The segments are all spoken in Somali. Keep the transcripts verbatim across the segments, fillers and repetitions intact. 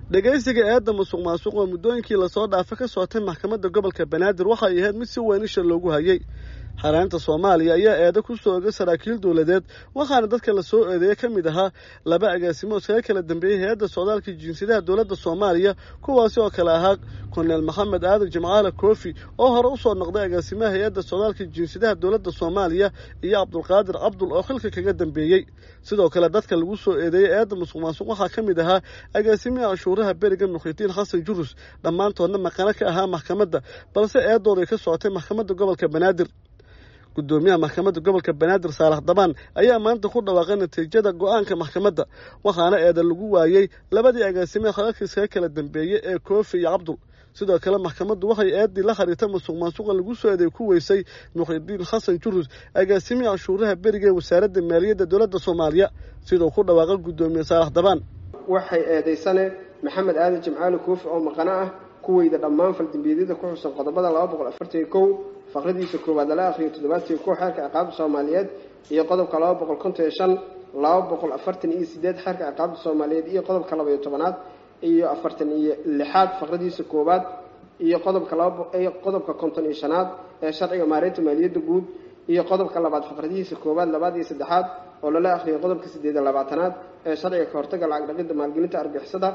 dhageysiga eedda musuqmaasuq oo muddooyinkii la soo dhaafay ka socotay maxkamadda gobolka Banaadir waxa ay ahayd mid si weyn isha loogu hayay xaraynta Soomaaliya ayaa eedo ku soo oogay saraakiil dawladeed waxaana dadka la soo eedeeyay ka mid ahaa laba agaasimo oo kala dambeeyay hay'adda socdaalka jinsiyadaha dawladda Soomaaliya kuwaas oo kala ahaa Colonel Maxamed Aadan Jimcaale Koofi oo hore u soo noqday agaasimaha hay'adda socdaalka jinsiyadaha dawladda Soomaaliya iyo Cabdulqaadir Cabdul oo xilka kaga dambeeyay sidoo kale dadka lagu soo eedeeyay eedda musuqmaasuq waxa ka mid ahaa agaasimaha cashuuraha beriga Muxyidiin Xasan Jurus dhammaantoodna maqana ka ahaa maxkamadda balse eedooda ka socotay maxkamadda gobolka Banaadir gudoomiyaha maxkamadda gobolka Banaadir Saalax Dabaan ayaa maanta ku dhawaaqay natiijada go'aanka maxkamadda waxaana eeda lagu waayay labadii agaasime xalalkiisa kala dambeeyay ee Koofi iyo Cabdul sidoo kale maxkamaddu waxay eedii la xariirtay musuqmaasuq lagu soo eedeeyay ku weysay Muxyidiin Xasan Jurus agaasimiha cashuuraha beriga wasaaradda maaliyadda dawladda Soomaaliya sidoo ku dhawaaqay gudoomiye Saalax Dabaan waxay eedeysane Maxamed Aadan Jimcaale Koofi oo maqana ah kuweyda dhammaan faldambiyada ku xusan qodobada laba boqol afartan iyo kow faqradiisa koowaad la akhriyo toddobaatan iyo kow xeerka ciqaabta Soomaaliyeed iyo qodobka laba boqol konton iyo shan laba boqol afartan iyo siddeed xeerka ciqaabta Soomaaliyeed iyo qodobka laba iyo tobanaad iyo afartan iyo lixaad faqradiisa koowaad iyo qodobka laba iyo qodobka konton iyo shanaad ee sharciga maareynta maaliyadda guud iyo qodobka labaad faqradiisa koowaad labaad iyo saddexaad oo la akhriyo qodobka siddeed iyo labaatanaad ee sharciga ka hortagga lacag dhaqidda maalgelinta argagixisada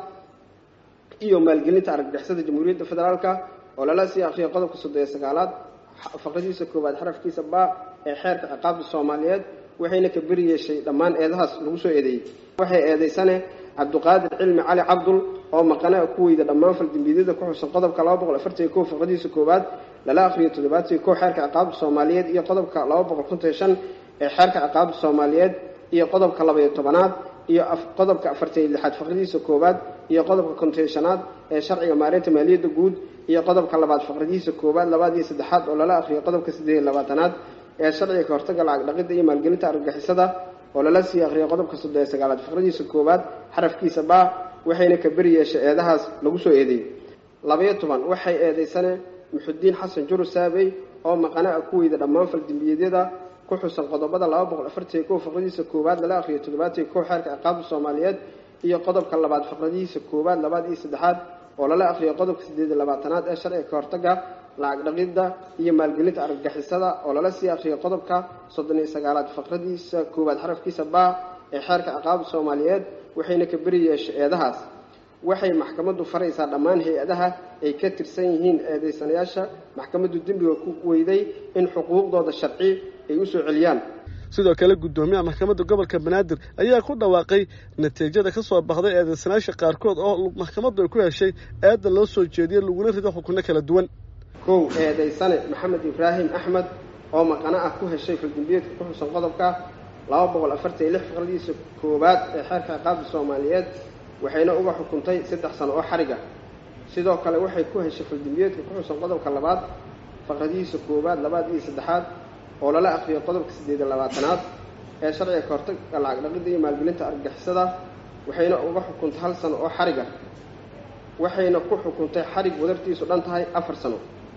iyo maalgelinta argagixisada Jamhuuriyadda Federaalka oo la sii akhriyo qodobka soddon iyo sagaalaad faqradiisa koowaad xarafkiisa ba ee xeerka ciqaabta Soomaaliyeed waxayna ka bari yeeshay dhammaan eedahaas lagu soo eedeeyay waxay eedeysane Cabdulqaadir Cilmi Cali Cabdul oo maqana ku weyda dhammaan faldambiyada ku xusan qodobka laba boqol afartan iyo kow faqradiisa koowaad la akhriyo toddobaatan iyo kow xeerka ciqaabta Soomaaliyeed iyo qodobka laba boqol konton iyo shan ee xeerka ciqaabta Soomaaliyeed iyo qodobka laba iyo tobanaad iyo qodobka afartan iyo lixaad faqradiisa koowaad iyo qodobka konton iyo shanaad ee sharciga maareynta maaliyadda guud iyo qodobka labaad faqradiisa koowaad labaad iyo saddexaad oo la akhriyo qodobka siddeed iyo labaatanaad ee sharciga ka hortagga lacag dhaqidda iyo maalgelinta argagixisada oo la sii akhriyo qodobka soddon iyo sagaalaad faqradiisa koowaad xarafkiisa ba waxayna ka bari yeeshay eedahaas lagu soo eedeeyay laba iyo toban waxay eedeysane Muxyidiin Xasan Jurus saabay oo maqana ku weyda dhammaan faldambiyada ku xusan qodobada laba boqol afartan iyo kow faqradiisa koowaad la akhriyo toddobaatan iyo kow xeerka ciqaabta Soomaaliyeed iyo qodobka labaad faqradiisa koowaad labaad iyo saddexaad oo la akhriyo qodobka siddeed iyo labaatanaad ee sharciga ka hortagga lacag dhaqidda iyo maalgelinta argagixisada oo la sii akhriyo qodobka soddon iyo sagaalaad faqradiisa koowaad xarafkiisa ba ee xeerka ciqaabta Soomaaliyeed waxayna ka bari yeeshay eedahaas waxay maxkamaddu faraysaa dhammaan hay'adaha ay ka tirsan yihiin eedeysanayaasha maxkamaddu dambiga ku weyday in xuquuqdooda sharci ay u soo celiyaan sidoo kale gudoomiyaha maxkamadda gobolka Banaadir ayaa ku dhawaaqay natiijada ka soo baxday eedeysanayaasha qaarkood oo maxkamaddu ay ku heshay eedda loo soo jeediyay laguna rido xukunno kala duwan kow eedeysane Maxamed Ibraahim Axmed oo maqana ah ku heshay faldambiyada ku xusan qodobka laba boqol afartan iyo lix faqradiisa koowaad ee xeerka ciqaabta Soomaaliyeed waxayna uga xukuntay saddex sano oo xariga sidoo kale waxay ku heshay faldambiyada ku xusan qodobka labaad faqradiisa koowaad labaad iyo saddexaad oo la akhriyo qodobka siddeed iyo labaatanaad ee sharciga ka hortagga lacag dhaqidda iyo maalgelinta argagixisada waxayna uga xukuntay hal sano oo xariga waxayna ku xukuntay xarig wadartiisu dhan tahay afar sano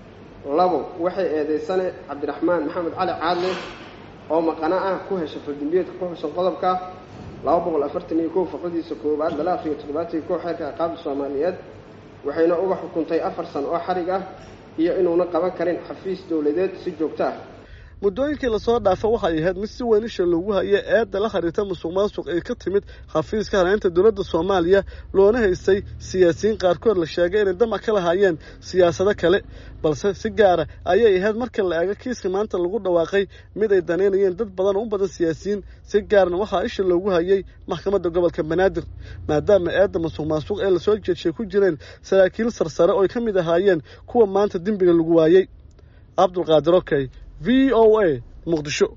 labo waxay eedeysane Cabdiraxmaan Maxamed Cali Caadle oo maqana ah ku heshay faldambiyada ku xusan qodobka laba boqol afartan iyo kow faqradiisa koowaad la akhriyo toddobaatan iyo kow xeerka ciqaabta Soomaaliyeed waxayna uga xukuntay afar sano oo xarig ah iyo inuuna qaban karin xafiis dawladeed si joogto ah muddooyinkii la soo dhaafay waxay ahayd mid si weyn isha loogu hayay eedda la xiriirta musuqmaasuq ee ka timid xafiiska haraynta dawladda Soomaaliya loona haystay siyaasiyiin qaarkood la sheegay inay damac ka lahaayeen siyaasado kale balse si gaar ah ayay ahayd marka la eego kiiska maanta lagu dhawaaqay mid ay daneynayeen dad badan oo u badan siyaasiyiin si gaarna waxaa isha loogu hayay maxkamadda gobolka Banaadir maadaama eedda musuqmaasuq ee la soo jeedshay ku jireen saraakiil sarsare oo ka mid ahaayeen kuwa maanta dambiga lagu waayay Cabdulqaadir Okay V O A Muqdisho.